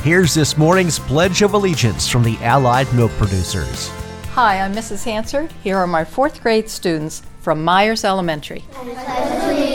Here's this morning's Pledge of Allegiance from the Allied Milk Producers. Hi, I'm Mrs. Hanser. Here are my fourth grade students from Myers Elementary. I pledge allegiance